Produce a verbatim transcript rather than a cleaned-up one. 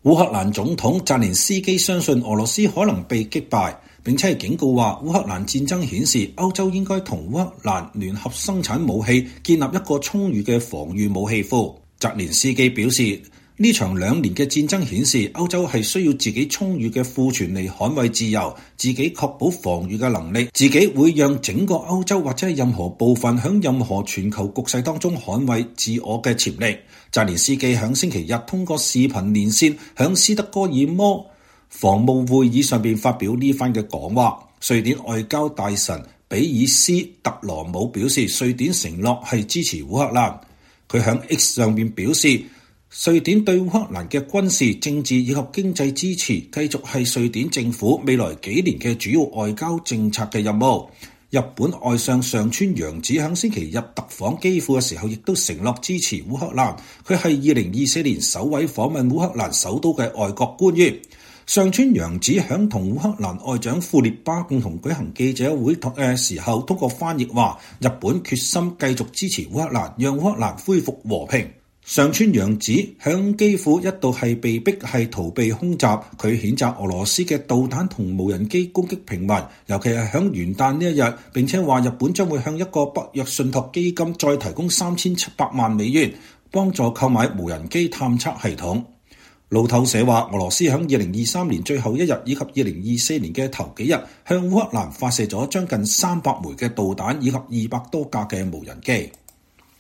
烏克蘭總統澤連斯基相信俄羅斯可能被擊敗，並且警告話烏克蘭戰爭顯示歐洲應該同烏克蘭聯合生產武器，建立一個充裕嘅防禦武器庫。澤連斯基表示，呢場兩年嘅戰爭顯示歐洲係需要自己充裕嘅庫存嚟捍衛自由，自己確保防禦嘅能力，自己會讓整個歐洲或者係任何部分響任何全球局勢當中捍衛自我嘅潛力。澤連斯基響星期日通過視頻連線響斯德哥爾摩防務會議上邊發表呢番嘅講話。瑞典外交大臣比爾斯特羅姆表示，瑞典承諾係支持烏克蘭。佢響 X 上邊表示，瑞典對烏克蘭嘅軍事、政治以及經濟支持繼續係瑞典政府未來幾年嘅主要外交政策嘅任務。日本外相上川陽子喺星期日特訪基輔嘅時候，亦都承諾支持烏克蘭。佢係二零二四年首位訪問烏克蘭首都嘅外國官員。上川陽子響同烏克蘭外長庫列巴共同舉行記者會嘅時候，通過翻譯話，日本決心繼續支持烏克蘭，讓烏克蘭恢復和平。上川陽子響基輔一度係被逼係逃避空襲，佢譴責俄羅斯嘅導彈同無人機攻擊平民，尤其係響元旦呢一日，並且話日本將會向一個北約信託基金再提供三千七百萬美元，幫助購買無人機探測系統。路透社話，俄羅斯響二零二三年最後一日以及二零二四年嘅頭幾日，向烏克蘭發射咗將近三百枚嘅導彈以及二百多架嘅無人機。